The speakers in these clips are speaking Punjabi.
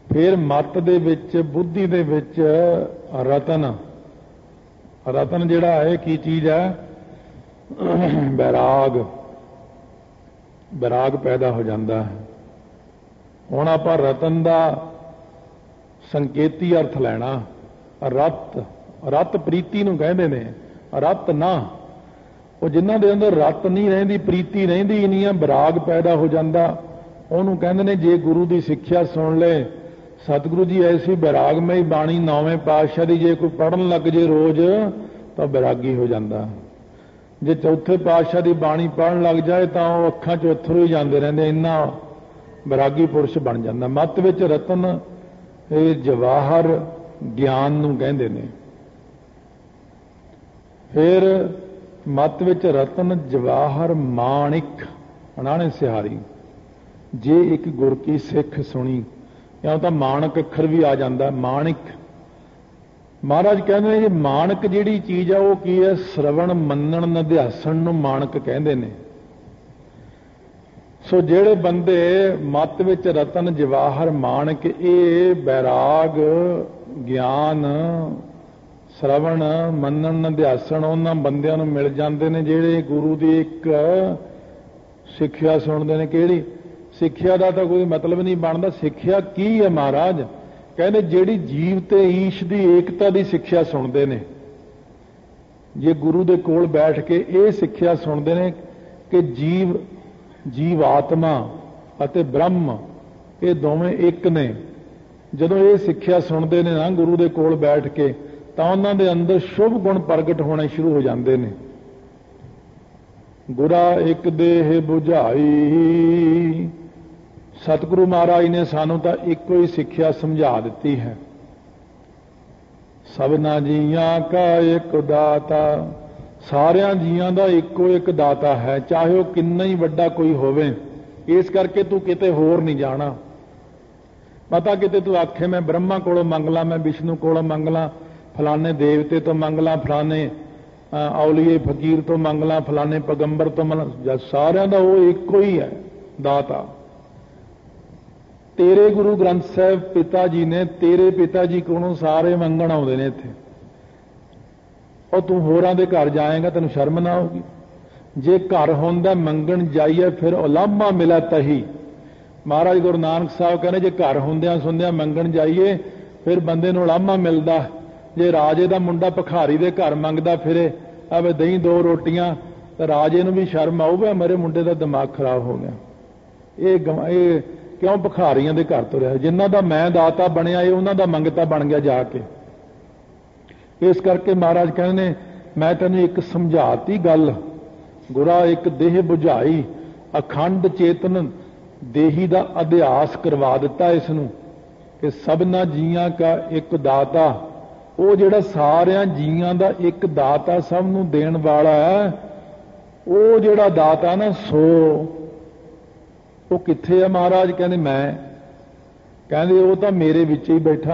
फिर मत दे विच बुद्धि दे विच रतन रतन जिहड़ा है की चीज़ है? बैराग बैराग पैदा हो जाता है। हुण आपां रतन का संकेती अर्थ लैना। रत रत प्रीति नूं कहंदे ने, रत ना वो जिन्हां दे अंदर रत नहीं रहिंदी, प्रीति रहिंदी नहीं है, बैराग पैदा हो जाता, उहनूं कहंदे ने जे गुरु की सिक्ख्या सुन ले। सतगुरु जी ऐसी बैरागमई बाणी 9वें पातशाह की जे कोई पढ़न लग जे रोज तो बैरागी हो जाता। जे चौथे पातशाह की बाणी पढ़न लग जाए तो वह अखां चों अथरू ही जाते रहते, इन्ना बैरागी पुरुष बन जाता। मत विच रतन ये जवाहर ज्ञान नूं कहंदे ने। फिर मत विच रतन जवाहर माणिक अणाणे सिहारी। जे एक गुर की सिख सुनी या तो माणक अखर भी आ जाता, माणिक। महाराज कहते हैं जी माणक जिहड़ी चीज़ है वो की है? श्रवण मनन निध्यासन नूं माणक कहंदे ने। सो जिहड़े बंदे मत विच रतन जवाहर माणक ये बैराग ज्ञान श्रवण मनन निध्यासन उन्हां बंदियां नूं मिल जांदे ने जिहड़े गुरु दी एक सिक्ख्या सुणदे ने। किहड़ी सिक्ख्या का तो कोई मतलब नहीं बनता। सिक्ख्या की है महाराज? कहते जिहड़ी जीव ते ईश की एकता की सिक्ख्या सुनते हैं। जे गुरु दे कोल बैठ के ये सिक्ख्या सुनते हैं कि जीव आत्मा अते ब्रह्म ये दोवें एक ने, जदों ये सिक्ख्या सुनते हैं ना गुरु दे कोल बैठ के, तो उन्हां दे अंदर शुभ गुण प्रगट होने शुरू हो जाते हैं। गुरा एक देह बुझाई। सतगुरु महाराज ने सानू तो एको ही सिक्ख्या समझा दी है। सबना जियां का एक दाता। सारिया जियां का एको एक दाता है, चाहे वह किन्ना ही वड्डा कोई होवे। इस करके तू किते होर नहीं जाना। पता किते तू आखे मैं ब्रह्मा कोलों मंग ला, मैं विष्णु कोलों मंग ला, फलाने देवते तो मंग ला, फलाने औलीए फकीर तो मंग ला, फलाने पैगंबर तो मंग। सारिया का वो एको ही है दाता। तेरे गुरु ग्रंथ साहब पिता जी ने तेरे पिता जी को सारे मंगण आउंदे ने इत्थे, और तू होरां दे घर जाएगा तेन शर्म ना होगी? जे घर होंदा मंगण जाइए फिर उलामा मिला तही। महाराज गुरु नानक साहब कहने जे घर होंदियां सुनदियां मंगण जाइए फिर बंदे नूं उलामा मिलदा। जे राजे दा मुंडा भखारी दे घर मंगदा फिरे आवे दही 2 रोटियां, तो राजे नूं भी शर्म आऊगा मेरे मुंडे दा दिमाग खराब हो गया। ये क्यों भखारियां दे घर तुरिया? जिन्हां दा मैं दाता बनिया ये उन्हां दा मंगता बन गया जाके। इस करके महाराज कहने मैं तेन एक समझाती गल। गुरा एक देह बुझाई। अखंड चेतन देही का अध्यास करवा दिता इसनूं कि सबना जियां का एक दाता। वो जिहड़ा सारिया जियां का एक दाता सब नूं देण वाला है, वो जिहड़ा दाता ना सो वो कित्थे है? महाराज कहने मैं, कहते वो तो मेरे विच ही बैठा।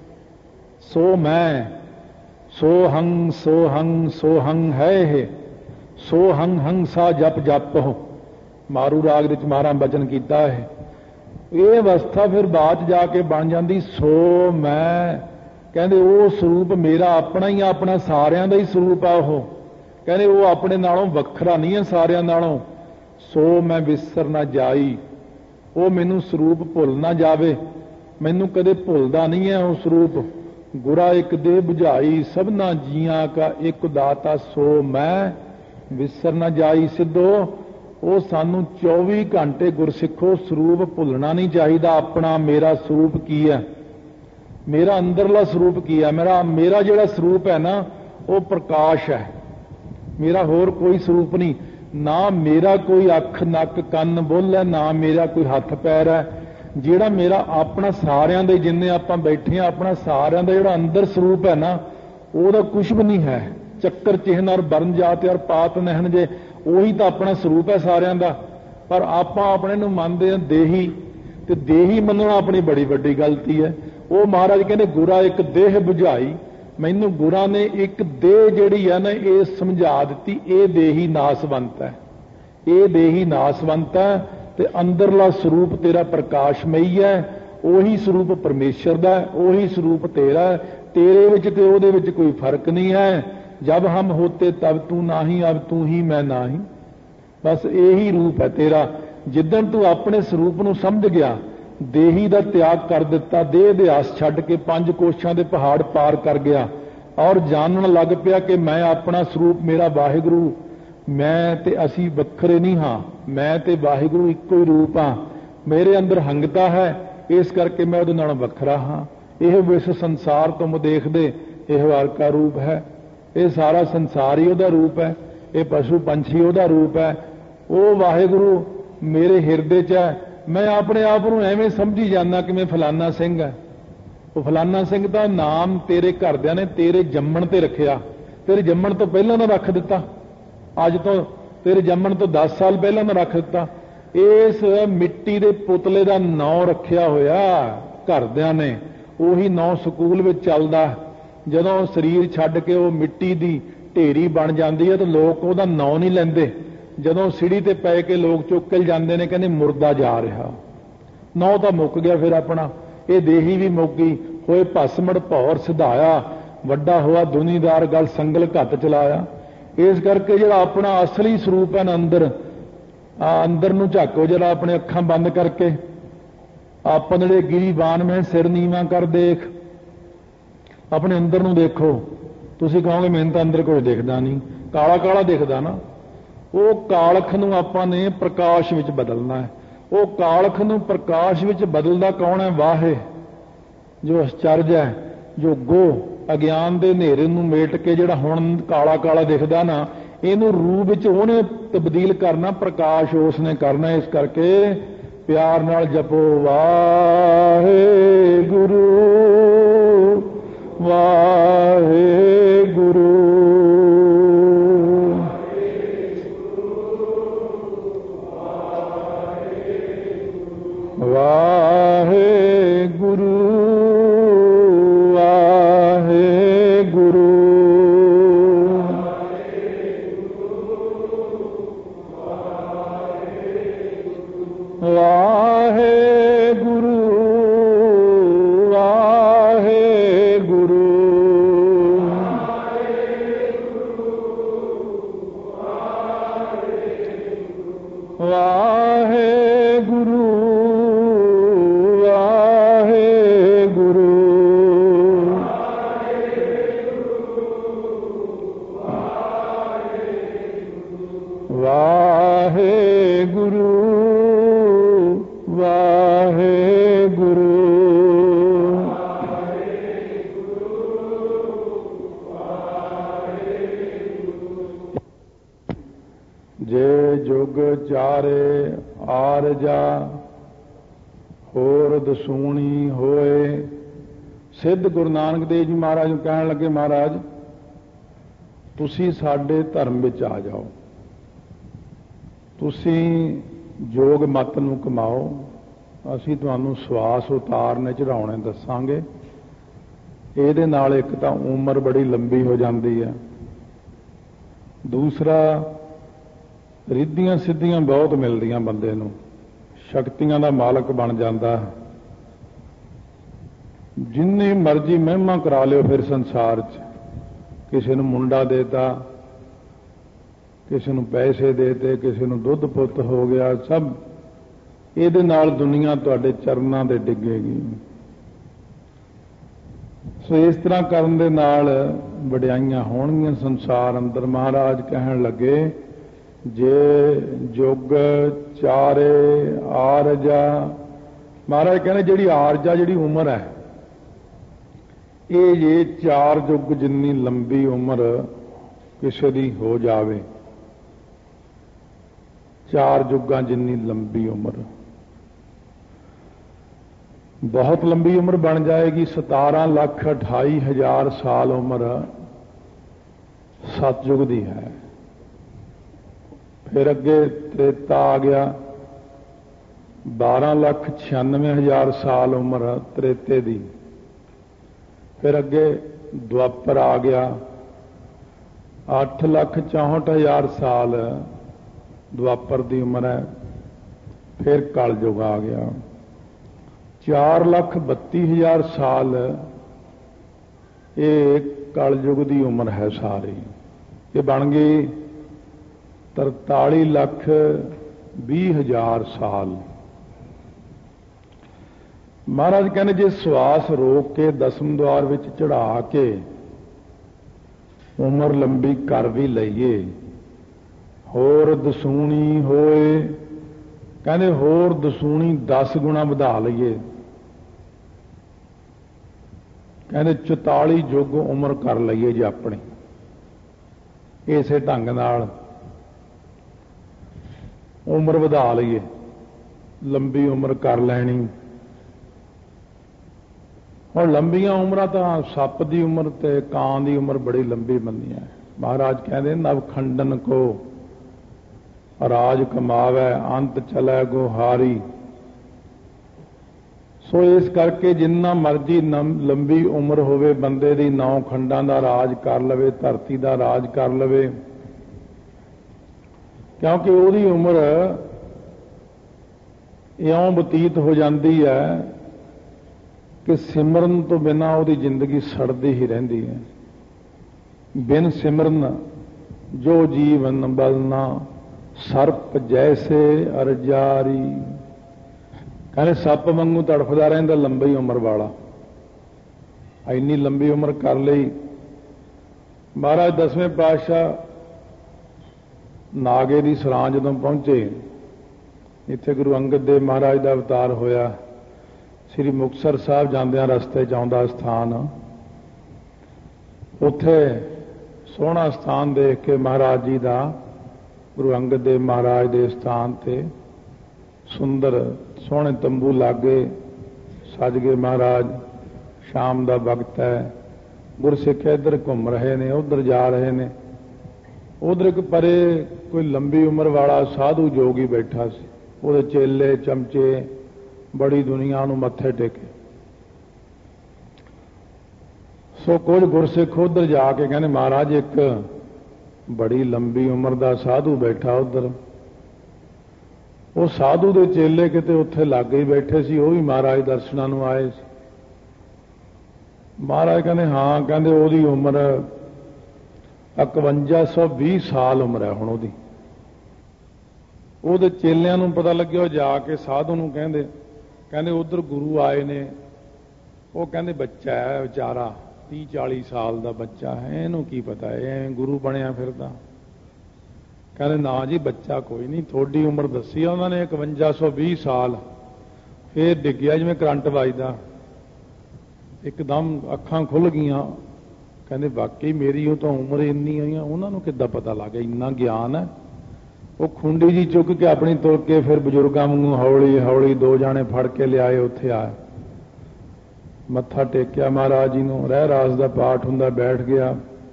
सो मैं सो हंग सो हंग है ये सो हंग हंग सा जप जप हो। मारू राग विच महाराज बचन किया है। ये अवस्था फिर बाद जाके बन जाती सो मैं। कहते वो स्वरूप मेरा अपना ही, अपना सारियां दा ही स्वरूप आ। वो कहते वो अपने नालों वखरा नहीं है सारियां नालों। सो मैं विसर ना जाई। वो मैनू स्वरूप भुल ना जावे, मैनू कदे भुलदा नहीं है वो स्वरूप। गुरा एक देह बुझाई सबना जियां का एक दाता सो मैं विसर ना जाई। सिद्धो वो सानू 24 घंटे गुरसिखो स्वरूप भुलना नहीं चाहिए। अपना मेरा स्वरूप की है, मेरा अंदरला स्वरूप की है। मेरा जिहड़ा स्वरूप है ना वो प्रकाश है। मेरा होर कोई स्वरूप नहीं। ना मेरा कोई अख नक कन बुल है, ना मेरा कोई हथ पैर है। जिहड़ा मेरा अपना सारियां दे जिन्ने आपां बैठे हैं अपना सारियां दा जिहड़ा अंदर स्वरूप है ना ਉਹਦਾ कुछ भी नहीं है। चक्कर चिन्ह और बरन जाते और पात नहन जे ਉਹੀ ਤਾਂ अपना स्वरूप है सारियां दा। पर आपां अपने नूं मंनदे हां देही, ते देही मनना अपनी बड़ी वड्डी गलती है। वो महाराज कहते गुरा एक देह बुझाई। मैनू गुरा ने एक देह जिहड़ी है ना ये समझा दी। ये देही नासवंत है, ये देही नासवंत है, ते अंदरला स्वरूप तेरा प्रकाशमई है। ਉਹੀ ਸਰੂਪ ਪਰਮੇਸ਼ਰ ਦਾ, ਉਹੀ ਸਰੂਪ ਤੇਰਾ, तेरे विच ते ओहदे विच कोई फर्क नहीं है। जब हम होते तब तू नाही, अब तू ही मैं नाही, बस यही रूप है तेरा। जिदन तू अपने स्वरूप नूं समझ गया, देही दा त्याग कर दिता, देह दे आस छड्ड के 5 कोशां दे पहाड़ पार कर गया और जानन लग पिया कि मैं अपना स्वरूप, मेरा वाहिगुरु, मैं ते असी वखरे नहीं हाँ, मैं ते वाहिगुरु इक्को ही रूप हाँ, मेरे अंदर हंगता है, इस करके मैं उहदे नालों वखरा हाँ। यह विश्व संसार तुम देखदे, यह हर का रूप है, ये सारा संसार ही उहदा रूप है, ये पशु पंछी उहदा रूप है। वो वाहिगुरु मेरे हिरदे च है, मैं अपने आप को एवें समझी जाना कि मैं फलाना सिंह है। वो फलाना सिंह का नाम तेरे घरदियां ने तेरे जम्मण ते रखिया, तेरे जम्मण तो पहला ना रख दिता, अज तो तेरे जम्मण तो 10 साल पहला ना रख दिता। इस मिट्टी के पुतले का नाम रखिया होया घरदियां ने, ਉਹੀ नौ ਸਕੂਲ ਵਿੱਚ ਚੱਲਦਾ। ਜਦੋਂ ਸਰੀਰ ਛੱਡ ਕੇ ਉਹ ਮਿੱਟੀ ਦੀ ਢੇਰੀ ਬਣ ਜਾਂਦੀ ਹੈ ਤਾਂ ਲੋਕ ਉਹਦਾ ਨਾਂ ਨਹੀਂ ਲੈਂਦੇ। ਜਦੋਂ ਸਿੜੀ ਤੇ ਪੈ ਕੇ ਲੋਕ ਚੁੱਕ ਕੇ ਜਾਂਦੇ ਨੇ, ਕਹਿੰਦੇ ਮੁਰਦਾ ਜਾ ਰਿਹਾ, ਨਾਂ ਤਾਂ ਮੁੱਕ ਗਿਆ ਫਿਰ ਆਪਣਾ। ਇਹ ਦੇਹੀ ਵੀ ਮੁੱਕ ਗਈ, ਹੋਏ ਭਸਮੜ ਭੌਰ ਸਿਧਾਇਆ, ਵੱਡਾ ਹੋਇਆ ਦੁਨੀਦਾਰ ਗਲ ਸੰਗਲ ਘੱਟ ਚਲਾਇਆ। ਇਸ ਕਰਕੇ ਜਿਹੜਾ ਆਪਣਾ ਅਸਲੀ ਸਰੂਪ ਹੈ ਨਾ, ਅੰਦਰ ਨੂੰ ਝਾਕੋ ਜਰਾ, ਆਪਣੇ ਅੱਖਾਂ ਬੰਦ ਕਰਕੇ अपन ਜਿਹੜੇ गिरीबान में सिर नीवा कर देख, अपने अंदर ਨੂੰ देखो। ਤੁਸੀਂ ਕਹੋਗੇ ਮੈਨੂੰ ਤਾਂ ਅੰਦਰ ਕੁਝ ਦਿਖਦਾ ਨਹੀਂ, ਕਾਲਾ ਕਾਲਾ ਦਿਖਦਾ ਨਾ। ਉਹ ਕਾਲਖ ਨੂੰ ਆਪਾਂ ਨੇ ਪ੍ਰਕਾਸ਼ ਵਿੱਚ ਬਦਲਣਾ ਹੈ। ਉਹ ਕਾਲਖ ਨੂੰ ਪ੍ਰਕਾਸ਼ ਵਿੱਚ ਬਦਲਦਾ ਕੌਣ ਹੈ? ਵਾਹੇ ਜੋ ਅਚਰਜ ਹੈ, ਜੋ ਗੋ ਅਗਿਆਨ ਦੇ ਹਨੇਰੇ ਨੂੰ ਮੇਟ ਕੇ ਜਿਹੜਾ ਹੁਣ ਕਾਲਾ ਕਾਲਾ ਦਿਖਦਾ ਨਾ, ਇਹਨੂੰ ਰੂਪ ਵਿੱਚ ਉਹਨੇ ਤਬਦੀਲ ਕਰਨਾ, ਪ੍ਰਕਾਸ਼ ਉਸਨੇ ਕਰਨਾ। ਇਸ ਕਰਕੇ प्यार नाल जपो वाहेगुरु वाहेगुरु वाहेगुरु वाहेगुरु वाहेगुरु वाहेगुरु वाहेगुरु वाहेगुरु वाहेगुरु वाहेगुरु जे जुग चारे आरजा होर दसूणी होए। सिद्ध गुरु नानक देव जी महाराज ਨੂੰ ਕਹਿਣ ਲੱਗੇ, महाराज ਤੁਸੀਂ ਸਾਡੇ ਧਰਮ ਵਿੱਚ ਆ ਜਾਓ, ਤੁਸੀਂ जोग मत नूं कमाओ, असीं तुहानूं सवास उतारने चढ़ाउणे दसांगे। ਇਹਦੇ ਨਾਲ एक तो उम्र बड़ी लंबी हो जाती है, दूसरा रिद्धियां सिद्धियां बहुत मिलदियां बंदे नूं, शक्तियां दा मालक बन जाता है। जिन्नी मर्जी महिमा करा लियो फिर संसार च, किसी नूं मुंडा देता, किसी नूं पैसे देते, किसी नूं दुध पुत हो गया, सब ਇਹਦੇ ਨਾਲ दुनिया तुहाडे चरनां ते डिगेगी। सो इस तरह करन दे नाल वडियाइयां होणगीਆਂ संसार अंदर। महाराज कहण लगे, जे जुग चारे आरजा, महाराज कहने जिहड़ी आरजा जिहड़ी उम्र है, ये 4 जुग जिन्नी लंबी उम्र किसी दी हो जावे, 4 जुगां जिन्नी लंबी उम्र, बहुत लंबी उम्र बन जाएगी। 17,28,000 साल उम्र सतयुग दी है। फिर अगे त्रेता आ गया, 12,96,000 साल उम्र त्रेते दी। फिर अगे द्वापर आ गया, 8,64,000 साल द्वापर की उम्र है। फिर कलयुग आ गया, 4,32,000 साल ये कलयुग की उम्र है सारी। ये बन गई 43,20,000 साल। महाराज कहने जे श्वास रोक के दसम द्वार विच चढ़ा के उम्र लंबी कर भी लईए, होर दसूणी होए, कहने होर दसूणी 10 गुणा वधा लईए, कहने 44 युग उम्र कर लईए जे अपनी इसे ढंग नाल उम्र वधा लईए, लंबी उम्र कर लैनी। और लंबियां उम्र तो सप की उम्र ते कां की उम्र बड़ी लंबी बननी है। महाराज कहते नवखंडन को राज कमावै अंत चलै गुहारी। सो इस करके जिन्ना मर्जी लंबी उम्र होवे बंदे दी 9 खंडां दा राज कर लवे, धरती दा राज कर लवे, क्योंकि उहदी उम्र इउं बतीत हो जाती है कि सिमरन तो बिना उहदी जिंदगी सड़दी ही रहिंदी है। बिन सिमरन जो जीवन बलना सर्प जैसे अरजारी। कहने सप वांगू तड़फदा रहिंदा लंबी उम्र वाला, इन्नी लंबी उम्र कर लई। महाराज 10वें पातशाह नागे की सरां जदों पहुंचे, इत्थे गुरु अंगद देव महाराज का अवतार होया। श्री मुक्तसर साहब जांदियां रस्ते च आउंदा स्थान, उत्थे सोहना स्थान देख के महाराज जी का गुरु अंगद देव महाराज के स्थान ते सुंदर सोहने तंबू लागे सज गए। महाराज शाम का वक्त है, गुरसिख इधर घूम रहे ने, उधर जा रहे ने। उधर एक परे कोई लंबी उम्र वाला साधु जोगी बैठा सी, उहदे चेले चमचे बड़ी दुनिया नूं मत्थे टेके। सो कुछ गुरसिख उधर जाके कहने महाराज एक बड़ी लंबी उम्र का साधु बैठा उधर। वो साधु दे चेले किते उत्थे लागे ही बैठे सी, वो भी महाराज दर्शनां नूं आए सी। महाराज कहने हाँ, कहते ओहदी उम्र 5120 साल उम्र है हुण ओहदी। ਉਹਦੇ ਚੇਲਿਆਂ ਨੂੰ पता लगे, ਉਹ ਜਾ ਕੇ ਸਾਧੂ ਨੂੰ ਕਹਿੰਦੇ ਉਧਰ ਗੁਰੂ ਆਏ ਨੇ। ਉਹ ਕਹਿੰਦੇ ਬੱਚਾ ਹੈ ਵਿਚਾਰਾ, 30-40 ਸਾਲ ਦਾ ਬੱਚਾ ਹੈ, ਇਹਨੂੰ ਕੀ ਪਤਾ ਹੈ ਗੁਰੂ ਬਣਿਆ ਫਿਰਦਾ। ਕਹਿੰਦੇ ਨਾ ਜੀ ਬੱਚਾ ਕੋਈ ਨਹੀਂ, ਤੁਹਾਡੀ ਉਮਰ ਦੱਸੀ ਆ ਉਹਨਾਂ ਨੇ 5120 ਸਾਲ। ਫੇਰ ਡਿੱਗਿਆ ਜਿਵੇਂ ਕਰੰਟ ਵੱਜਦਾ, ਇੱਕਦਮ ਅੱਖਾਂ ਖੁੱਲ ਗਈਆਂ। ਕਹਿੰਦੇ ਵਾਕਈ ਮੇਰੀ ਉਹ ਤਾਂ ਉਮਰ ਇੰਨੀ ਹੋਈ ਆ, ਉਹਨਾਂ ਨੂੰ ਕਿੱਦਾਂ ਪਤਾ ਲੱਗ ਗਿਆ, ਇੰਨਾ ਗਿਆਨ ਹੈ। वो खुंडी जी चुक के अपनी तुर के फिर बजुर्गों वांगू हौली हौली 2 जाने फड़ के लियाए, उत्थे आए, मत्था टेकिया महाराज जी नूं। रह रास का पाठ हुंदा, बैठ गया,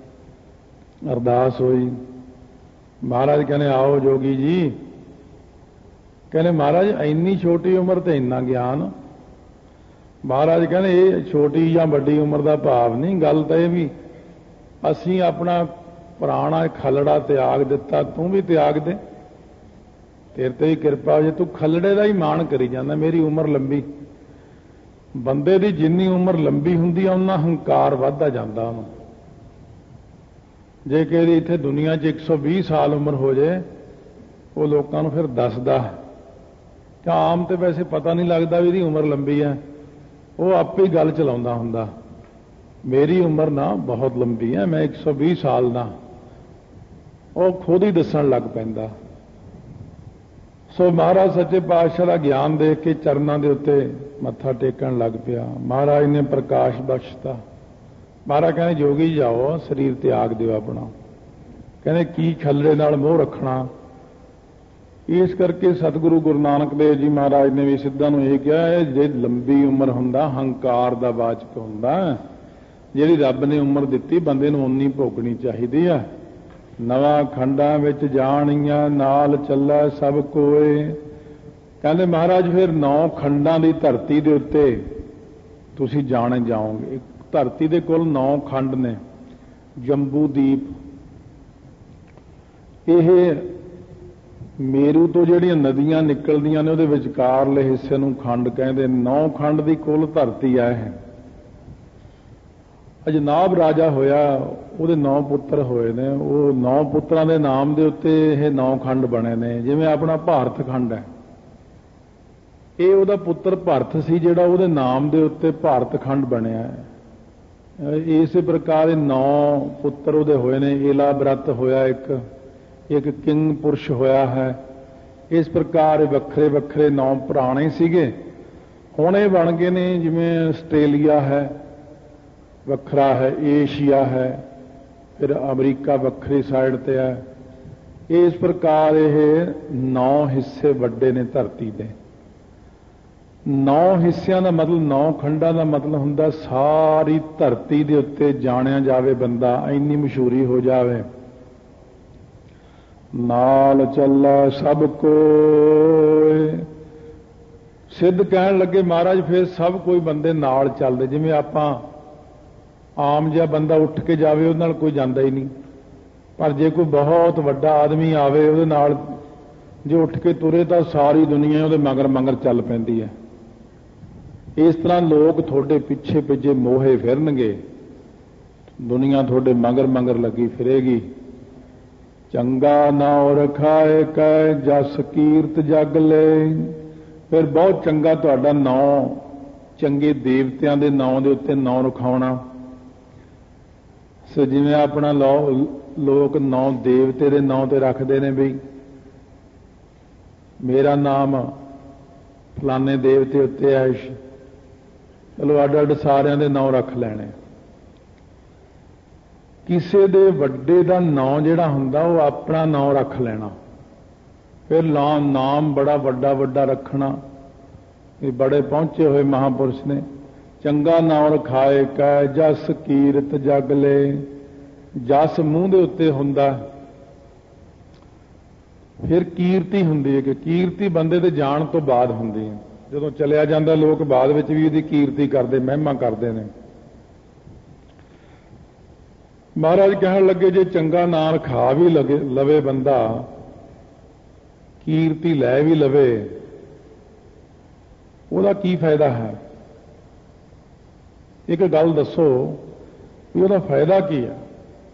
अरदास हुई। महाराज कहने आओ जोगी जी। कहने महाराज इन्नी छोटी उम्र ते इन्ना ज्ञान। महाराज कहने ये छोटी या बड़ी उम्र का भाव नहीं, गल तो यह भी असीं अपना पुराना खलड़ा त्याग दिता, तू भी त्याग दे, तेरे ते ही किरपा हो जाए। तू खलड़े का ही मान करी जाना, मेरी उम्र लंबी। बंदे की जिन्नी उम्र लंबी हुंदी है उन्ना हंकार वधदा जांदा उहनूं। जे कि इत्थे दुनिया 'च 120 साल उम्र हो जाए, वो लोगों को फिर दसदा कि आम तो वैसे पता नहीं लगता भी इहदी उम्र लंबी है, वो आपे ही गल चलाउंदा हुंदा। मेरी उम्र ना बहुत लंबी है, मैं 120 साल दा, वो खुद ही दसन लग पैंदा। सो महाराज सच्चे पातशाह का ज्ञान देख के चरणों के उत्ते मत्था टेकन लग पिया। महाराज ने प्रकाश बख्शता। महाराज कहने जोगी जाओ शरीर त्याग दिओ अपना। कहने की खलड़े नाल मोह रखना। इस करके सतगुरु गुरु नानक देव जी महाराज ने भी सिद्धां नूं यह कहा है, जे लंबी उम्र हुंदा हंकार दा वाचक हुंदा, जिहड़ी रब ने उम्र दित्ती बंदे नूं उन्नी भोगनी चाहिदी है। नवा खंडां विच जाणियां नाल चलै सब कोए। कहंदे महाराज फिर 9 खंडां दी धरती दे उत्ते तुसीं जाणे जाओगे। धरती दे कुल 9 खंड ने। जंबू दीप, यह ਮੇਰੂ ਤੋਂ ਜਿਹੜੀਆਂ ਨਦੀਆਂ ਨਿਕਲਦੀਆਂ ਨੇ ਉਹਦੇ ਵਿਚਕਾਰਲੇ ਹਿੱਸੇ ਨੂੰ ਖੰਡ ਕਹਿੰਦੇ। 9 ਖੰਡ ਦੀ ਕੁੱਲ ਧਰਤੀ ਆ ਇਹ। ਅਜਨਾਬ ਰਾਜਾ ਹੋਇਆ, ਉਹਦੇ 9 ਪੁੱਤਰ ਹੋਏ ਨੇ। ਉਹ 9 ਪੁੱਤਰਾਂ ਦੇ ਨਾਮ ਦੇ ਉੱਤੇ ਇਹ 9 ਖੰਡ ਬਣੇ ਨੇ। ਜਿਵੇਂ ਆਪਣਾ ਭਾਰਤ ਖੰਡ ਹੈ, ਇਹ ਉਹਦਾ ਪੁੱਤਰ ਭਰਤ ਸੀ ਜਿਹੜਾ ਉਹਦੇ ਨਾਮ ਦੇ ਉੱਤੇ ਭਾਰਤ ਖੰਡ ਬਣਿਆ ਹੈ। ਇਸੇ ਪ੍ਰਕਾਰ ਇਹ 9 ਪੁੱਤਰ ਉਹਦੇ ਹੋਏ ਨੇ। ਏਲਾ ਬ੍ਰਤ ਹੋਇਆ, ਇੱਕ ਕਿੰਗ ਪੁਰਸ਼ ਹੋਇਆ ਹੈ। ਇਸ ਪ੍ਰਕਾਰ ਵੱਖਰੇ ਵੱਖਰੇ 9 ਪੁਰਾਣੇ ਸੀਗੇ, ਹੁਣ ਇਹ ਬਣ ਗਏ ਨੇ। ਜਿਵੇਂ ਆਸਟ੍ਰੇਲੀਆ ਹੈ, ਵੱਖਰਾ ਹੈ, ਏਸ਼ੀਆ ਹੈ, ਫਿਰ ਅਮਰੀਕਾ ਵੱਖਰੀ ਸਾਈਡ ਤੇ ਹੈ। ਇਸ ਪ੍ਰਕਾਰ ਇਹ 9 ਹਿੱਸੇ ਵੱਡੇ ਨੇ ਧਰਤੀ ਦੇ। 9 ਹਿੱਸਿਆਂ ਦਾ ਮਤਲਬ 9 ਖੰਡਾਂ ਦਾ ਮਤਲਬ ਹੁੰਦਾ ਸਾਰੀ ਧਰਤੀ ਦੇ ਉੱਤੇ ਜਾਣਿਆ ਜਾਵੇ ਬੰਦਾ, ਇੰਨੀ ਮਸ਼ਹੂਰੀ ਹੋ ਜਾਵੇ। ਨਾਲ ਚੱਲਾ ਸਭ ਕੋਏ, ਸਿੱਧ ਕਹਿਣ ਲੱਗੇ ਮਹਾਰਾਜ ਫਿਰ ਸਭ ਕੋਈ ਬੰਦੇ ਨਾਲ ਚੱਲਦੇ। ਜਿਵੇਂ ਆਪਾਂ ਆਮ ਜਿਹਾ ਬੰਦਾ ਉੱਠ ਕੇ ਜਾਵੇ ਉਹਦੇ ਨਾਲ ਕੋਈ ਜਾਂਦਾ ਹੀ ਨਹੀਂ, ਪਰ ਜੇ ਕੋਈ ਬਹੁਤ ਵੱਡਾ ਆਦਮੀ ਆਵੇ ਉਹਦੇ ਨਾਲ ਜੇ ਉੱਠ ਕੇ ਤੁਰੇ ਤਾਂ ਸਾਰੀ ਦੁਨੀਆ ਉਹਦੇ ਮਗਰ ਮਗਰ ਚੱਲ ਪੈਂਦੀ ਹੈ। ਇਸ ਤਰ੍ਹਾਂ ਲੋਕ ਤੁਹਾਡੇ ਪਿੱਛੇ ਪਿੱਛੇ ਮੋਹੇ ਫਿਰਨਗੇ, ਦੁਨੀਆ ਤੁਹਾਡੇ ਮਗਰ ਮਗਰ ਲੱਗੀ ਫਿਰੇਗੀ। ਚੰਗਾ ਨਾਉ ਰਖਾਏ ਕੈ ਜਸ ਕੀਰਤ ਜਗ ਲੈ, ਫਿਰ ਬਹੁਤ ਚੰਗਾ ਤੁਹਾਡਾ ਨਾਂ, ਚੰਗੇ ਦੇਵਤਿਆਂ ਦੇ ਨਾਂ ਦੇ ਉੱਤੇ ਨਾਂ ਰਖਾਉਣਾ। ਸੋ ਜਿਵੇਂ ਆਪਣਾ ਲੋਕ ਨਾਂ ਦੇਵਤੇ ਦੇ ਨਾਂ ਤੇ ਰੱਖਦੇ ਨੇ, ਵੀ ਮੇਰਾ ਨਾਮ ਫਲਾਣੇ ਦੇਵਤੇ ਉੱਤੇ ਹੈ, ਚਲੋ ਅੱਡ ਅੱਡ ਸਾਰਿਆਂ ਦੇ ਨਾਂ ਰੱਖ ਲੈਣੇ। ਕਿਸੇ ਦੇ ਵੱਡੇ ਦਾ ਨਾਂ ਜਿਹੜਾ ਹੁੰਦਾ ਉਹ ਆਪਣਾ ਨਾਂ ਰੱਖ ਲੈਣਾ, ਫਿਰ ਨਾਮ ਬੜਾ ਵੱਡਾ ਵੱਡਾ ਰੱਖਣਾ। ਇਹ ਬੜੇ ਪਹੁੰਚੇ ਹੋਏ ਮਹਾਂਪੁਰਸ਼ ਨੇ। ਚੰਗਾ ਨਾਂ ਰਖਾਏ ਕੈ ਜਸ ਕੀਰਤ ਜਗ ਲੈ, ਜਸ ਮੂੰਹ ਦੇ ਉੱਤੇ ਹੁੰਦਾ, ਫਿਰ ਕੀਰਤੀ ਹੁੰਦੀ ਹੈ। ਕਿ ਕੀਰਤੀ ਬੰਦੇ ਦੇ ਜਾਣ ਤੋਂ ਬਾਅਦ ਹੁੰਦੀ ਹੈ। ਜਦੋਂ ਚਲਿਆ ਜਾਂਦਾ ਲੋਕ ਬਾਅਦ ਵਿੱਚ ਵੀ ਉਹਦੀ ਕੀਰਤੀ ਕਰਦੇ, ਮਹਿਮਾ ਕਰਦੇ ਨੇ। ਮਹਾਰਾਜ ਕਹਿਣ ਲੱਗੇ ਜੇ ਚੰਗਾ ਨਾਂ ਰਖਾ ਵੀ ਲਵੇ ਬੰਦਾ, ਕੀਰਤੀ ਲੈ ਵੀ ਲਵੇ, ਉਹਦਾ ਕੀ ਫਾਇਦਾ ਹੈ? ਇੱਕ ਗੱਲ ਦੱਸੋ ਵੀ ਉਹਦਾ ਫਾਇਦਾ ਕੀ ਹੈ?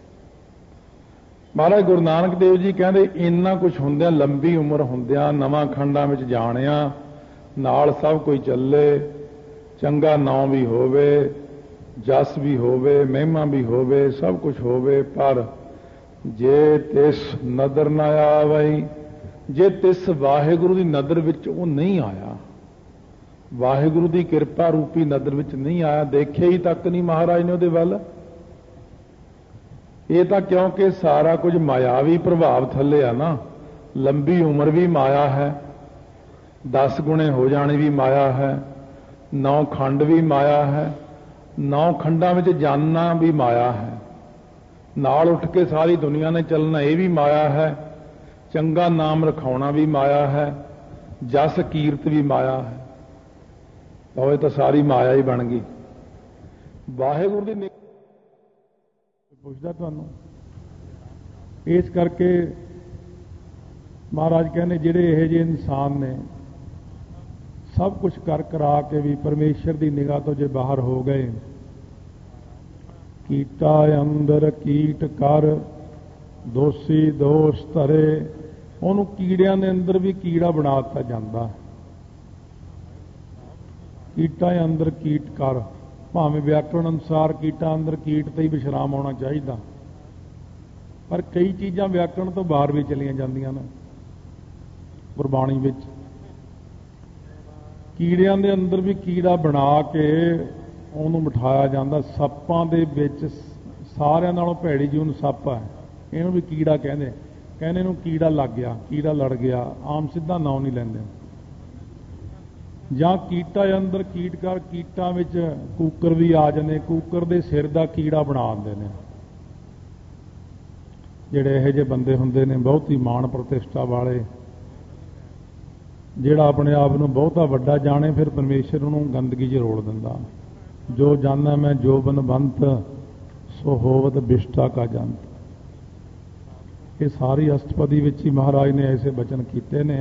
ਮਹਾਰਾਜ ਗੁਰੂ ਨਾਨਕ ਦੇਵ ਜੀ ਕਹਿੰਦੇ ਇੰਨਾ ਕੁਝ ਹੁੰਦਿਆਂ, ਲੰਬੀ ਉਮਰ ਹੁੰਦਿਆਂ, ਨਵਾਂ ਖੰਡਾਂ ਵਿੱਚ ਜਾਣਿਆ, ਨਾਲ ਸਭ ਕੋਈ ਚੱਲੇ, ਚੰਗਾ ਨਾਂ ਵੀ ਹੋਵੇ, ਜਸ ਵੀ ਹੋਵੇ, ਮਹਿਮਾ ਵੀ ਹੋਵੇ, ਸਭ ਕੁਝ ਹੋਵੇ, ਪਰ ਜੇ ਤਿਸ ਨਦਰ ਨਾ ਆਵਈ, ਜੇ ਤਿਸ ਵਾਹਿਗੁਰੂ ਦੀ ਨਦਰ ਵਿੱਚ ਉਹ ਨਹੀਂ ਆਇਆ, ਵਾਹਿਗੁਰੂ ਦੀ ਕਿਰਪਾ ਰੂਪੀ ਨਦਰ ਵਿੱਚ ਨਹੀਂ ਆਇਆ, ਦੇਖਿਆ ਹੀ ਤੱਕ ਨਹੀਂ ਮਹਾਰਾਜ ਨੇ ਉਹਦੇ ਵੱਲ। ਇਹ ਤਾਂ ਕਿਉਂਕਿ ਸਾਰਾ ਕੁਝ ਮਾਇਆਵੀ ਪ੍ਰਭਾਵ ਥੱਲੇ ਆ ਨਾ। ਲੰਬੀ ਉਮਰ ਵੀ ਮਾਇਆ ਹੈ, 10 ਗੁਣੇ ਹੋ ਜਾਣੇ ਵੀ ਮਾਇਆ ਹੈ, 9 ਖੰਡ ਵੀ ਮਾਇਆ ਹੈ, 9 ਖੰਡਾਂ ਵਿੱਚ ਜਾਨਣਾ ਵੀ ਮਾਇਆ ਹੈ, ਨਾਲ ਉੱਠ ਕੇ ਸਾਰੀ ਦੁਨੀਆ ਨੇ ਚੱਲਣਾ ਇਹ ਵੀ ਮਾਇਆ ਹੈ, ਚੰਗਾ ਨਾਮ ਰਖਾਉਣਾ ਵੀ ਮਾਇਆ ਹੈ, ਜਸ ਕੀਰਤ ਵੀ ਮਾਇਆ ਹੈ। ਤਾਂ ਇਹ ਤਾਂ ਸਾਰੀ ਮਾਇਆ ਹੀ ਬਣ ਗਈ। ਵਾਹਿਗੁਰੂ ਦੀ ਪੁੱਛਦਾ ਤੁਹਾਨੂੰ। ਇਸ ਕਰਕੇ ਮਹਾਰਾਜ ਕਹਿੰਦੇ ਜਿਹੜੇ ਇਹੋ ਜਿਹੇ ਇਨਸਾਨ ਨੇ ਸਭ ਕੁਝ ਕਰ ਕਰਾ ਕੇ ਵੀ ਪਰਮੇਸ਼ਰ ਦੀ ਨਿਗਾਹ ਤੋਂ ਜੇ ਬਾਹਰ ਹੋ ਗਏ, ਕੀਟਾ ਅੰਦਰ ਕੀਟ ਕਰ ਦੋਸ਼ੀ ਦੋਸ਼ ਧਰੇ, ਉਹਨੂੰ ਕੀੜਿਆਂ ਦੇ ਅੰਦਰ ਵੀ ਕੀੜਾ ਬਣਾ ਦਿੱਤਾ ਜਾਂਦਾ। ਕੀਟਾਂ ਅੰਦਰ ਕੀਟ ਕਰ, ਭਾਵੇਂ ਵਿਆਕਰਣ ਅਨੁਸਾਰ ਕੀਟਾਂ ਅੰਦਰ ਕੀਟ ਤੇ ਹੀ ਵਿਸ਼ਰਾਮ ਹੋਣਾ ਚਾਹੀਦਾ, ਪਰ ਕਈ ਚੀਜ਼ਾਂ ਵਿਆਕਰਣ ਤੋਂ ਬਾਹਰ ਵੀ ਚਲੀਆਂ ਜਾਂਦੀਆਂ ਨੇ ਗੁਰਬਾਣੀ ਵਿੱਚ। ਕੀੜਿਆਂ ਦੇ ਅੰਦਰ ਵੀ ਕੀੜਾ ਬਣਾ ਕੇ ਉਹਨੂੰ ਬਿਠਾਇਆ ਜਾਂਦਾ। ਸੱਪਾਂ ਦੇ ਵਿੱਚ ਸਾਰਿਆਂ ਨਾਲੋਂ ਭੈੜੀ ਜਿਹੀ ਉਹਨੂੰ ਸੱਪ ਹੈ, ਇਹਨੂੰ ਵੀ ਕੀੜਾ ਕਹਿੰਦੇ। ਕਹਿੰਦੇ ਇਹਨੂੰ ਕੀੜਾ ਲੱਗ ਗਿਆ, ਕੀੜਾ ਲੜ ਗਿਆ, ਆਮ ਸਿੱਧਾ ਨਾਂ ਨਹੀਂ ਲੈਂਦੇ। ਜਾਂ ਕੀਟਾਂ ਅੰਦਰ ਕੀਟ ਕਰ, ਕੀਟਾਂ ਵਿੱਚ ਕੂਕਰ ਵੀ ਆ ਜਾਂਦੇ, ਕੂਕਰ ਦੇ ਸਿਰ ਦਾ ਕੀੜਾ ਬਣਾ ਦਿੰਦੇ ਨੇ। ਜਿਹੜੇ ਇਹੋ ਜਿਹੇ ਬੰਦੇ ਹੁੰਦੇ ਨੇ ਬਹੁਤੀ ਮਾਣ ਪ੍ਰਤਿਸ਼ਠਾ ਵਾਲੇ, ਜਿਹੜਾ ਆਪਣੇ ਆਪ ਨੂੰ ਬਹੁਤਾ ਵੱਡਾ ਜਾਣੇ, ਫਿਰ ਪਰਮੇਸ਼ਰ ਉਹਨੂੰ ਗੰਦਗੀ 'ਚ ਰੋੜ ਦਿੰਦਾ। ਜੋ ਜਾਨਾ ਮੈਂ ਜੋ ਬਨਵੰਤ ਸੋ ਹੋਵਤ ਬਿਸ਼ਟਾ ਕਾ ਜੰਤ। ਇਹ ਸਾਰੀ ਅਸ਼ਟਪਦੀ ਵਿੱਚ ਹੀ ਮਹਾਰਾਜ ਨੇ ਐਸੇ ਬਚਨ ਕੀਤੇ ਨੇ।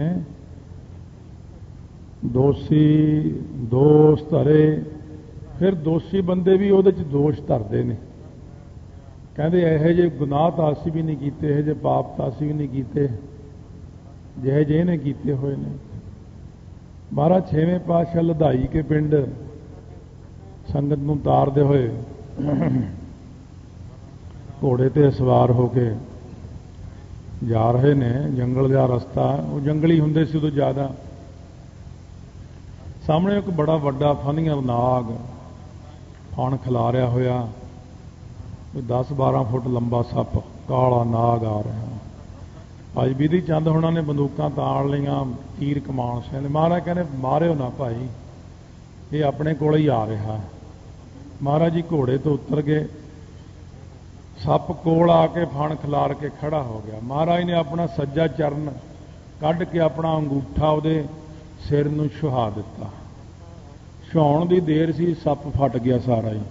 ਦੋਸ਼ੀ ਦੋਸ਼ ਧਰੇ, ਫਿਰ ਦੋਸ਼ੀ ਬੰਦੇ ਵੀ ਉਹਦੇ 'ਚ ਦੋਸ਼ ਧਰਦੇ ਨੇ, ਕਹਿੰਦੇ ਇਹੋ ਜਿਹੇ ਗੁਨਾਹ ਤਾਂ ਅਸੀਂ ਵੀ ਨਹੀਂ ਕੀਤੇ, ਇਹੋ ਜਿਹੇ ਪਾਪ ਤਾਂ ਅਸੀਂ ਵੀ ਨਹੀਂ ਕੀਤੇ ਜਿਹੇ ਜਿਹੇ ਨੇ ਕੀਤੇ ਹੋਏ ਨੇ। ਮਹਾਰਾਜ 6ਵੇਂ ਪਾਤਸ਼ਾਹ ਲਧਾਈ ਕੇ ਪਿੰਡ ਸੰਗਤ ਨੂੰ ਤਾਰਦੇ ਹੋਏ ਘੋੜੇ ਤੇ ਸਵਾਰ ਹੋ ਕੇ ਜਾ ਰਹੇ ਨੇ। ਜੰਗਲ ਦਾ ਰਸਤਾ, ਉਹ ਜੰਗਲੀ ਹੁੰਦੇ ਸੀ ਉਦੋਂ ਜ਼ਿਆਦਾ। ਸਾਹਮਣੇ ਇੱਕ ਬੜਾ ਵੱਡਾ ਫਨੀਅਰ ਨਾਗ ਫਣ ਖਿਲਾਰਿਆ ਹੋਇਆ, 10-12 ਫੁੱਟ ਲੰਬਾ ਸੱਪ, ਕਾਲਾ ਨਾਗ ਆ ਰਿਹਾ। ਭਾਈ ਬਿਧੀ ਚੰਦ ਹੋਣਾ ਨੇ ਬੰਦੂਕਾਂ ਤਾਣ ਲਈਆਂ, ਤੀਰ ਕਮਾਨ ਸਿੰਘ। ਮਹਾਰਾਜ ਕਹਿੰਦੇ ਮਾਰਿਓ ਨਾ ਭਾਈ, ਇਹ ਆਪਣੇ ਕੋਲ ਹੀ ਆ ਰਿਹਾ। ਮਹਾਰਾਜ ਜੀ ਘੋੜੇ ਤੋਂ ਉਤਰ ਗਏ, ਸੱਪ ਕੋਲ ਆ ਕੇ ਫਣ ਖਿਲਾਰ ਕੇ ਖੜਾ ਹੋ ਗਿਆ। ਮਹਾਰਾਜ ਨੇ ਆਪਣਾ ਸੱਜਾ ਚਰਨ ਕੱਢ ਕੇ ਆਪਣਾ ਅੰਗੂਠਾ ਉਹਦੇ ਸਿਰ ਨੂੰ ਛੁਹਾ ਦਿੱਤਾ। ਛੁਹਾਉਣ ਦੀ ਦੇਰ ਸੀ, ਸੱਪ ਫਟ ਗਿਆ ਸਾਰਾ ਹੀ।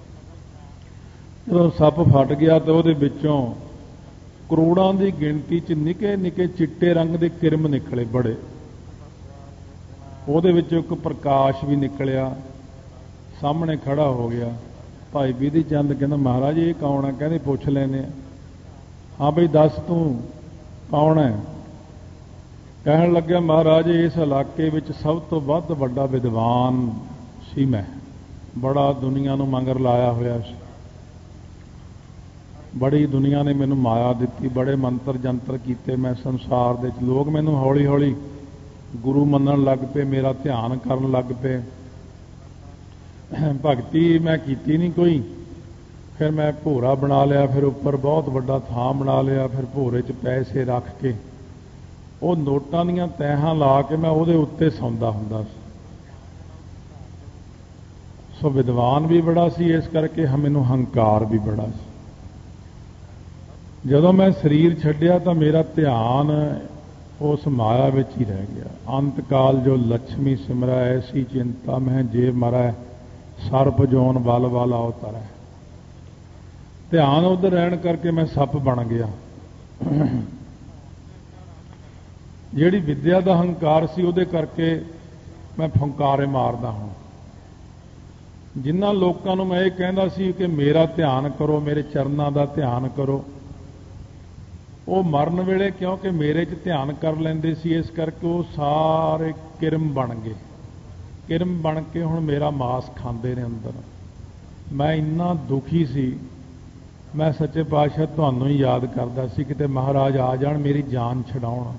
ਜਦੋਂ ਸੱਪ ਫਟ ਗਿਆ ਤਾਂ ਉਹਦੇ ਵਿੱਚੋਂ ਕਰੋੜਾਂ ਦੀ ਗਿਣਤੀ 'ਚ ਨਿੱਕੇ ਨਿੱਕੇ ਚਿੱਟੇ ਰੰਗ ਦੇ ਕਿਰਮ ਨਿਕਲੇ ਬੜੇ। ਉਹਦੇ ਵਿੱਚੋਂ ਇੱਕ ਪ੍ਰਕਾਸ਼ ਵੀ ਨਿਕਲਿਆ, ਸਾਹਮਣੇ ਖੜਾ ਹੋ ਗਿਆ। ਭਾਈ ਬਿਧੀ ਚੰਦ ਕਹਿੰਦਾ ਮਹਾਰਾਜ ਇਹ ਕੌਣ ਹੈ? ਕਹਿੰਦੇ ਪੁੱਛ ਲੈਨੇ। ਹਾਂ ਬਈ ਦੱਸ ਤੂੰ ਕੌਣ ਹੈ? ਕਹਿਣ ਲੱਗਿਆ ਮਹਾਰਾਜ ਇਸ ਇਲਾਕੇ ਵਿੱਚ ਸਭ ਤੋਂ ਵੱਧ ਵੱਡਾ ਵਿਦਵਾਨ ਸੀ ਮੈਂ, ਬੜਾ ਦੁਨੀਆ ਨੂੰ ਮੰਗਰ ਲਾਇਆ ਹੋਇਆ ਸੀ, ਬੜੀ ਦੁਨੀਆ ਨੇ ਮੈਨੂੰ ਮਾਇਆ ਦਿੱਤੀ, ਬੜੇ ਮੰਤਰ ਜੰਤਰ ਕੀਤੇ ਮੈਂ ਸੰਸਾਰ ਦੇ ਵਿੱਚ। ਲੋਕ ਮੈਨੂੰ ਹੌਲੀ ਹੌਲੀ ਗੁਰੂ ਮੰਨਣ ਲੱਗ ਪਏ, ਮੇਰਾ ਧਿਆਨ ਕਰਨ ਲੱਗ ਪਏ। ਭਗਤੀ ਮੈਂ ਕੀਤੀ ਨਹੀਂ ਕੋਈ, ਫਿਰ ਮੈਂ ਭੋਰਾ ਬਣਾ ਲਿਆ, ਫਿਰ ਉੱਪਰ ਬਹੁਤ ਵੱਡਾ ਥਾਂ ਬਣਾ ਲਿਆ, ਫਿਰ ਭੋਰੇ 'ਚ ਪੈਸੇ ਰੱਖ ਕੇ ਉਹ ਨੋਟਾਂ ਦੀਆਂ ਤੈਹਾਂ ਲਾ ਕੇ ਮੈਂ ਉਹਦੇ ਉੱਤੇ ਸੌਂਦਾ ਹੁੰਦਾ ਸੀ। ਸੋ ਵਿਦਵਾਨ ਵੀ ਬੜਾ ਸੀ, ਇਸ ਕਰਕੇ ਮੈਨੂੰ ਹੰਕਾਰ ਵੀ ਬੜਾ ਸੀ। ਜਦੋਂ ਮੈਂ ਸਰੀਰ ਛੱਡਿਆ ਤਾਂ ਮੇਰਾ ਧਿਆਨ ਉਸ ਮਾਇਆ ਵਿੱਚ ਹੀ ਰਹਿ ਗਿਆ। ਅੰਤ ਕਾਲ ਜੋ ਲక్ష్ਮੀ ਸਿਮਰੈ, ਐਸੀ ਚਿੰਤਾ ਮੈਂ ਜੇ ਮਰੈ, ਸਰਪ ਜੋਨ ਬਲ ਬਲ ਅਵਤਰੈ। ਧਿਆਨ ਉਧਰ ਰਹਿਣ ਕਰਕੇ ਮੈਂ ਸੱਪ ਬਣ ਗਿਆ। ਜਿਹੜੀ ਵਿਦਿਆ ਦਾ ਹੰਕਾਰ ਸੀ ਉਹਦੇ ਕਰਕੇ ਮੈਂ ਫੁੰਕਾਰੇ ਮਾਰਦਾ ਹਾਂ। ਜਿਨ੍ਹਾਂ ਲੋਕਾਂ ਨੂੰ ਮੈਂ ਇਹ ਕਹਿੰਦਾ ਸੀ ਕਿ ਮੇਰਾ ਧਿਆਨ ਕਰੋ, ਮੇਰੇ ਚਰਨਾਂ ਦਾ ਧਿਆਨ ਕਰੋ, ਉਹ ਮਰਨ ਵੇਲੇ ਕਿਉਂਕਿ ਮੇਰੇ 'ਚ ਧਿਆਨ ਕਰ ਲੈਂਦੇ ਸੀ, ਇਸ ਕਰਕੇ ਉਹ ਸਾਰੇ ਕਿਰਮ ਬਣ ਗਏ। ਕਿਰਮ ਬਣ ਕੇ ਹੁਣ ਮੇਰਾ ਮਾਸ ਖਾਂਦੇ ਨੇ ਅੰਦਰ। ਮੈਂ ਇੰਨਾ ਦੁਖੀ ਸੀ, ਮੈਂ ਸੱਚੇ ਪਾਤਸ਼ਾਹ ਤੁਹਾਨੂੰ ਹੀ ਯਾਦ ਕਰਦਾ ਸੀ, ਕਿਤੇ ਮਹਾਰਾਜ ਆ ਜਾਣ ਮੇਰੀ ਜਾਨ ਛਡਾਉਣ।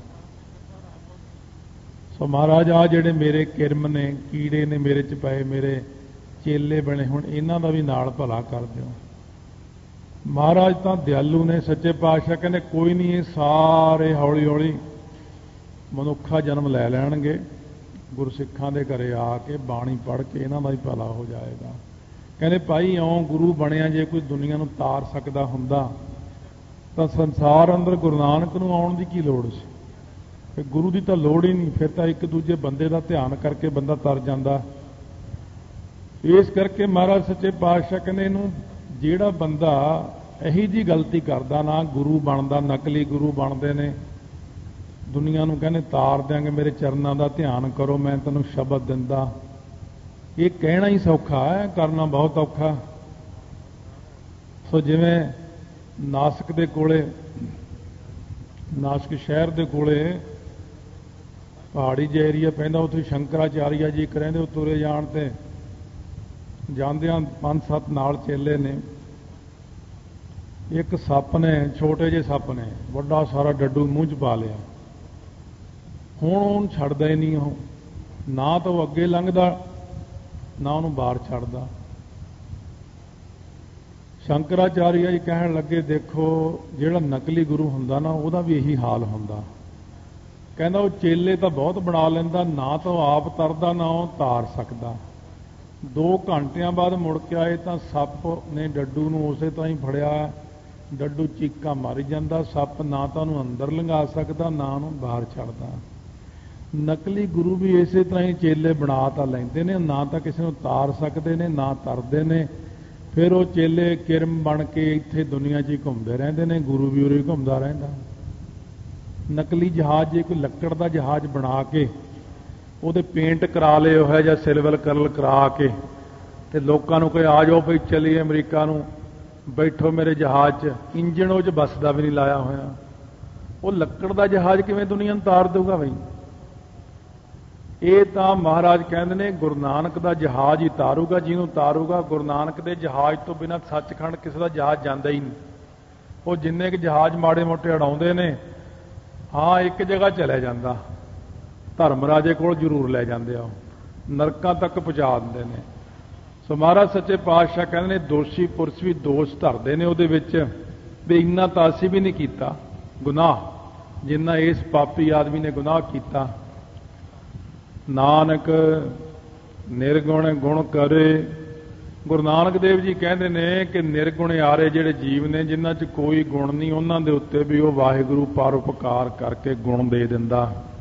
ਸੋ ਮਹਾਰਾਜ ਆ ਜਿਹੜੇ ਮੇਰੇ ਕਿਰਮ ਨੇ, ਕੀੜੇ ਨੇ ਮੇਰੇ 'ਚ ਪਏ, ਮੇਰੇ ਚੇਲੇ ਬਣੇ, ਹੁਣ ਇਹਨਾਂ ਦਾ ਵੀ ਨਾਲ ਭਲਾ ਕਰ ਦਿਓ। ਮਹਾਰਾਜ ਤਾਂ ਦਿਆਲੂ ਨੇ, ਸੱਚੇ ਪਾਤਸ਼ਾਹ ਕਹਿੰਦੇ ਕੋਈ ਨਹੀਂ, ਇਹ ਸਾਰੇ ਹੌਲੀ ਹੌਲੀ ਮਨੁੱਖਾ ਜਨਮ ਲੈ ਲੈਣਗੇ, ਗੁਰਸਿੱਖਾਂ ਦੇ ਘਰੇ ਆ ਕੇ ਬਾਣੀ ਪੜ੍ਹ ਕੇ ਇਹਨਾਂ ਦਾ ਵੀ ਭਲਾ ਹੋ ਜਾਏਗਾ। ਕਹਿੰਦੇ ਭਾਈ ਇਉਂ ਗੁਰੂ ਬਣਿਆ, ਜੇ ਕੋਈ ਦੁਨੀਆ ਨੂੰ ਤਾਰ ਸਕਦਾ ਹੁੰਦਾ ਤਾਂ ਸੰਸਾਰ ਅੰਦਰ ਗੁਰੂ ਨਾਨਕ ਨੂੰ ਆਉਣ ਦੀ ਕੀ ਲੋੜ ਸੀ? ਫਿਰ ਗੁਰੂ ਦੀ ਤਾਂ ਲੋੜ ਹੀ ਨਹੀਂ, ਫਿਰ ਤਾਂ ਇੱਕ ਦੂਜੇ ਬੰਦੇ ਦਾ ਧਿਆਨ ਕਰਕੇ ਬੰਦਾ ਤਰ ਜਾਂਦਾ। ਇਸ ਕਰਕੇ ਮਹਾਰਾਜ ਸੱਚੇ ਪਾਤਸ਼ਾਹ ਕਹਿੰਦੇ ਇਹਨੂੰ ਜਿਹੜਾ ਬੰਦਾ ਇਹੀ ਜੀ ਗਲਤੀ ਕਰਦਾ, ਨਾ ਗੁਰੂ ਬਣਦਾ, ਨਕਲੀ ਗੁਰੂ ਬਣਦੇ ਨੇ, ਦੁਨੀਆ ਨੂੰ ਕਹਿੰਦੇ ਤਾਰ ਦਿਆਂਗੇ, ਮੇਰੇ ਚਰਨਾਂ ਦਾ ਧਿਆਨ ਕਰੋ, ਮੈਂ ਤੈਨੂੰ ਸ਼ਬਦ ਦਿੰਦਾ। ਇਹ ਕਹਿਣਾ ਹੀ ਸੌਖਾ ਹੈ, ਕਰਨਾ ਬਹੁਤ ਔਖਾ। ਸੋ ਜਿਵੇਂ ਨਾਸਕ ਦੇ ਕੋਲੇ, ਨਾਸਕ ਸ਼ਹਿਰ ਦੇ ਕੋਲੇ ਪਹਾੜੀ ਜਿਹਾ ਏਰੀਆ ਪੈਂਦਾ, ਉੱਥੇ ਸ਼ੰਕਰਾਚਾਰੀਆ ਜੀ ਇੱਕ ਰਹਿੰਦੇ। ਉਹ ਤੁਰੇ ਜਾਣ ਤੇ ਜਾਂਦਿਆਂ 5-7 ਨਾਲ ਚੇਲੇ ਨੇ, ਇੱਕ ਸੱਪ ਨੇ, ਛੋਟੇ ਜਿਹੇ ਸੱਪ ਨੇ, ਵੱਡਾ ਸਾਰਾ ਡੱਡੂ ਮੂੰਹ 'ਚ ਪਾ ਲਿਆ। ਹੁਣ ਉਹਨੂੰ ਛੱਡਦਾ ਹੀ ਨਹੀਂ, ਉਹ ਨਾ ਤਾਂ ਉਹ ਅੱਗੇ ਲੰਘਦਾ ਨਾ ਉਹਨੂੰ ਬਾਹਰ ਛੱਡਦਾ। ਸ਼ੰਕਰਾਚਾਰੀਆ ਜੀ ਕਹਿਣ ਲੱਗੇ ਦੇਖੋ ਜਿਹੜਾ ਨਕਲੀ ਗੁਰੂ ਹੁੰਦਾ ਨਾ ਉਹਦਾ ਵੀ ਇਹੀ ਹਾਲ ਹੁੰਦਾ। ਕਹਿੰਦਾ ਉਹ ਚੇਲੇ ਤਾਂ ਬਹੁਤ ਬਣਾ ਲੈਂਦਾ, ਨਾ ਤਾਂ ਉਹ ਆਪ ਤਰਦਾ ਨਾ ਉਹ ਤਾਰ ਸਕਦਾ। 2 ਘੰਟਿਆਂ ਬਾਅਦ ਮੁੜ ਕੇ ਆਏ ਤਾਂ ਸੱਪ ਨੇ ਡੱਡੂ ਨੂੰ ਉਸੇ ਤਰ੍ਹਾਂ ਹੀ ਫੜਿਆ, ਡੱਡੂ ਚੀਕਾਂ ਮਾਰੀ ਜਾਂਦਾ। ਸੱਪ ਨਾ ਤਾਂ ਉਹਨੂੰ ਅੰਦਰ ਲੰਘਾ ਸਕਦਾ ਨਾ ਉਹਨੂੰ ਬਾਹਰ ਛੱਡਦਾ। ਨਕਲੀ ਗੁਰੂ ਵੀ ਇਸੇ ਤਰ੍ਹਾਂ ਹੀ ਚੇਲੇ ਬਣਾ ਤਾਂ ਲੈਂਦੇ ਨੇ, ਨਾ ਤਾਂ ਕਿਸੇ ਨੂੰ ਤਾਰ ਸਕਦੇ ਨੇ ਨਾ ਤਰਦੇ ਨੇ। ਫਿਰ ਉਹ ਚੇਲੇ ਕਿਰਮ ਬਣ ਕੇ ਇੱਥੇ ਦੁਨੀਆ 'ਚ ਹੀ ਘੁੰਮਦੇ ਰਹਿੰਦੇ ਨੇ, ਗੁਰੂ ਵੀ ਉਰੇ ਘੁੰਮਦਾ ਰਹਿੰਦਾ। ਨਕਲੀ ਜਹਾਜ਼ ਜੇ ਕੋਈ ਲੱਕੜ ਦਾ ਜਹਾਜ਼ ਬਣਾ ਕੇ ਉਹਦੇ ਪੇਂਟ ਕਰਾ ਲਏ ਹੋਇਆ ਜਾਂ ਸਿਲਵਰ ਕਲਰ ਕਰਾ ਕੇ ਤੇ ਲੋਕਾਂ ਨੂੰ ਕਹੇ ਆ ਜਾਓ ਭਈ ਚੱਲੀਏ ਅਮਰੀਕਾ ਨੂੰ, ਬੈਠੋ ਮੇਰੇ ਜਹਾਜ਼ 'ਚ, ਇੰਜਣ ਉਹ 'ਚ ਬੱਸ ਦਾ ਵੀ ਨਹੀਂ ਲਾਇਆ ਹੋਇਆ, ਉਹ ਲੱਕੜ ਦਾ ਜਹਾਜ਼ ਕਿਵੇਂ ਦੁਨੀਆ ਨੂੰ ਤਾਰ ਦੇਊਗਾ ਬਈ? ਇਹ ਤਾਂ ਮਹਾਰਾਜ ਕਹਿੰਦੇ ਨੇ ਗੁਰੂ ਨਾਨਕ ਦਾ ਜਹਾਜ਼ ਹੀ ਤਾਰੂਗਾ, ਜਿਹਨੂੰ ਤਾਰੂਗਾ। ਗੁਰੂ ਨਾਨਕ ਦੇ ਜਹਾਜ਼ ਤੋਂ ਬਿਨਾਂ ਸੱਚਖੰਡ ਕਿਸੇ ਦਾ ਜਹਾਜ਼ ਜਾਂਦਾ ਹੀ ਨਹੀਂ। ਉਹ ਜਿੰਨੇ ਕੁ ਜਹਾਜ਼ ਮਾੜੇ ਮੋਟੇ ਉਡਾਉਂਦੇ ਨੇ, ਹਾਂ ਇੱਕ ਜਗ੍ਹਾ ਚਲੇ ਜਾਂਦਾ, ਧਰਮ ਰਾਜੇ ਕੋਲ ਜ਼ਰੂਰ ਲੈ ਜਾਂਦੇ ਆ, ਉਹ ਨਰਕਾਂ ਤੱਕ ਪਹੁੰਚਾ ਦਿੰਦੇ ਨੇ। ਸੋ ਮਹਾਰਾਜ ਸੱਚੇ ਪਾਤਸ਼ਾਹ ਕਹਿੰਦੇ ਨੇ ਦੋਸ਼ੀ ਪੁਰਸ਼ ਵੀ ਦੋਸ਼ ਧਰਦੇ ਨੇ ਉਹਦੇ ਵਿੱਚ ਵੀ ਇੰਨਾ ਤਾਂ ਅਸੀਂ ਵੀ ਨਹੀਂ ਕੀਤਾ ਗੁਨਾਹ ਜਿੰਨਾ ਇਸ ਪਾਪੀ ਆਦਮੀ ਨੇ ਗੁਨਾਹ ਕੀਤਾ। ਨਾਨਕ ਨਿਰਗੁਣ ਗੁਣ ਕਰੇ। ਗੁਰੂ ਨਾਨਕ ਦੇਵ ਜੀ ਕਹਿੰਦੇ ਨੇ ਕਿ ਨਿਰਗੁਣਿਆਰੇ ਜਿਹੜੇ ਜੀਵ ਨੇ ਜਿਨ੍ਹਾਂ 'ਚ ਕੋਈ ਗੁਣ ਨਹੀਂ, ਉਹਨਾਂ ਦੇ ਉੱਤੇ ਵੀ ਉਹ ਵਾਹਿਗੁਰੂ ਪਰਉਪਕਾਰ ਕਰਕੇ ਗੁਣ ਦੇ ਦਿੰਦਾ।